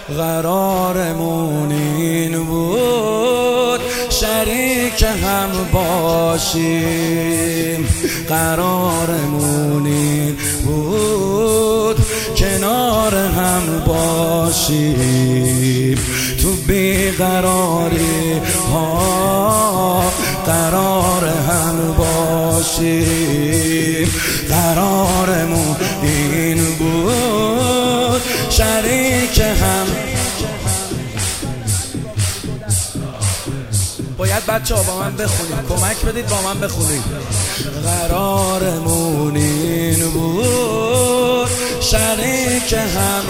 قرارمون این بود شریک هم باشیم، قرارمون این بود کنار هم باشیم. تو بیقراری ها قرار هم باشیم، قرارمون این بود شریک هم. باید بچه ها با من بخونید، کمک بدید با من بخونید. قرارمون این بود شریک هم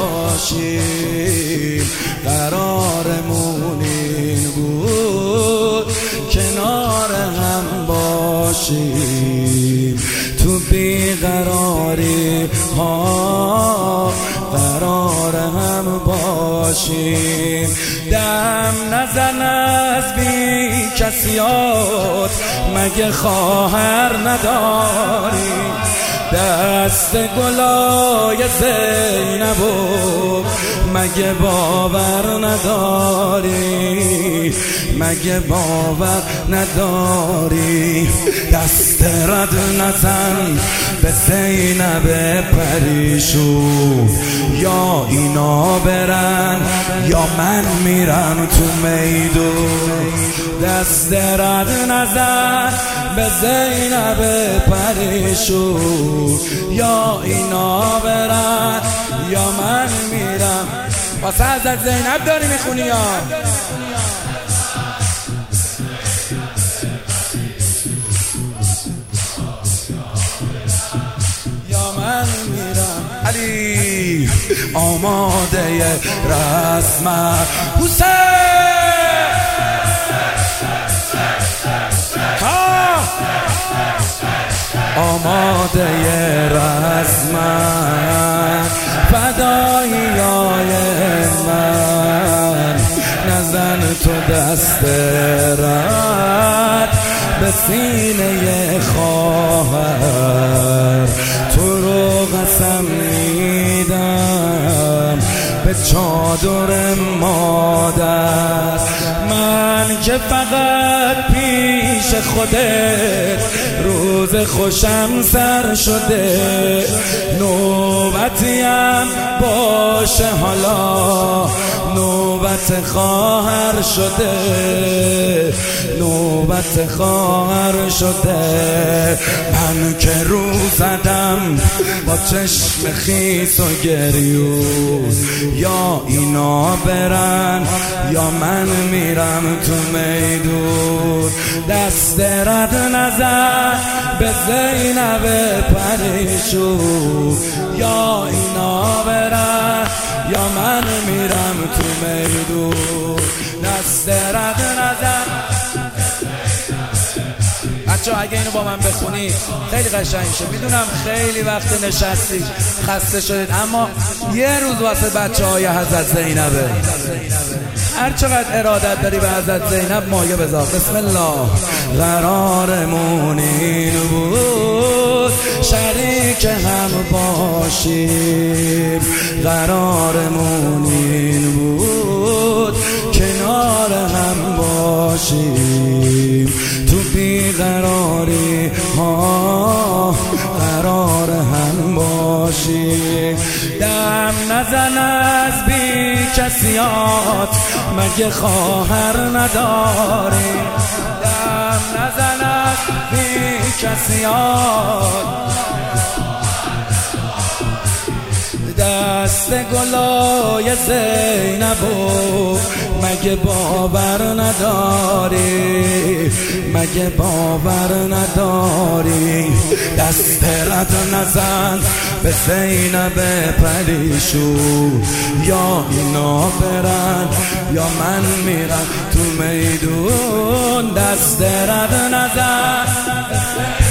باشیم، قرارمون این بود کنار هم باشیم. تو بیقراری ها قرار هم باشیم. دم نزن از بی کسیات مگه خواهر نداری؟ دست گلای زینبو مگه باور نداری؟ مگه باور نداری؟ دست رد نزن به زینب پریشون، یا اینا برن یا من میرم تو میدون. دست رد نزن به زینب پریشون، یا اینا برن یا من میرم. واسه حضرت زینب داری میخونی یا من میرم؟ علی آماده رسم حسین، آماده رسم فدایای من. نزن تو دست رد به سینه خواهر، تو رو قسم میدم به چادر مادر. من که فقط پیش خودت روز خوشم سر شده، نوبتیم باشه حالا نوبت خواهر شده، نوبت خواهر شده. من که رو زدم با چشم خیس و گریون، یا اینا برن یا من میرم تو میدون. دست رد نزن به زینب پریشون، یا اینا برن یا من میرم تو میدون. دست رد نزن. بچه ها اگه اینو با من بخونی خیلی قشنگ شه. میدونم خیلی وقت نشستی خسته شدید، اما یه روز واسه بچه های حضرت زینبه. هر چقدر ارادت داری به حضرت زینب مایه بذار. بسم الله. قرارمون این بود شریک هم باشیم، قرارمون این بود کنار هم باشیم. تو بیقراری ها قرار هم باشیم. دم نزن از بی کسیات مگه خواهر نداری؟ دم نزن از بی کسیات، دست گلای زینبو مگه باور نداری؟ مگه باور نداری؟ دست رد نزن به زینب پریشون، یا اینا برن یا من میرم تو میدون. دست رد نزن